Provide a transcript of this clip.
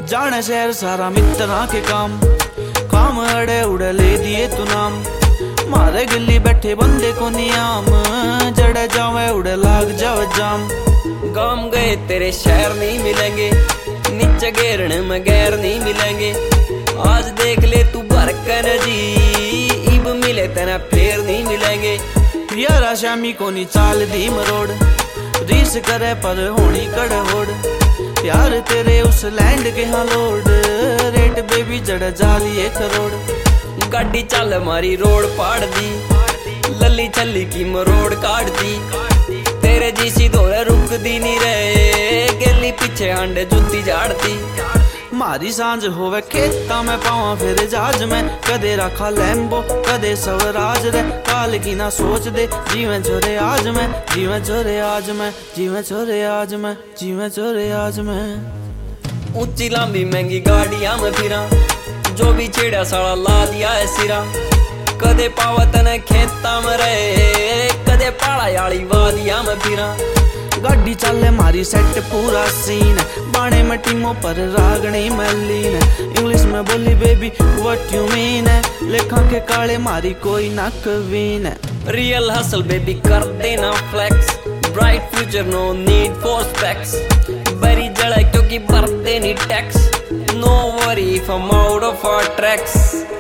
जाने शहर सारा मित्रा के काम काम अड़े उड़े ले दिए तू नाम मारे गिल्ली बैठे बंदे को नियाम जड़े जावे उड़े लाग जावे जाम। गाम गए तेरे शहर नहीं मिलेंगे नीचे घेरने में गैर नहीं मिलेंगे आज देख ले तू भरकन जी इब मिले तेना फिर नहीं मिलेंगे। यारा शामी को नी चाल दी मरोड़ रीस करे पर होनी कड़होड़ यार तेरे उस लैंड के हाँ लोड रेट बेबी जड़ जाली 1 करोड़। गाड़ी चल मारी रोड पाड़ दी लली चली की मरोड़ काट दी तेरे जीसी दौरे रुक दी नहीं रहे गेली पीछे हांडे जुत्ती झाड़ती। मारी सांझ होवे खेता में पावा फिर जहाज में कदे रखा लैम्बो कदे स्वराज रे काल की ना सोच दे जीवन छोरे आज में जीवन छोरे आज में जीवन छोरे आज में जीवन छोरे आज में। ऊंची लंबी महंगी गाड़ियां में फिरा जो भी छेड़ा साला ला दिया है सिरा कदे पावत ने खेता में रहे कदे पहाड़ा याली वादियां में फिरा। गाड़ी चले मारी सेट पूरा सीन बाणे में टीमों पर रागनी मलीन इंग्लिश में बोली बेबी व्हाट यू मीन लेखा के काले मारी कोई ना कवीन। रियल हसल बेबी कर देना flex bright future no need for specs बड़ी जड़ा क्योंकि भरते नहीं tax no worry if I'm out of our tracks.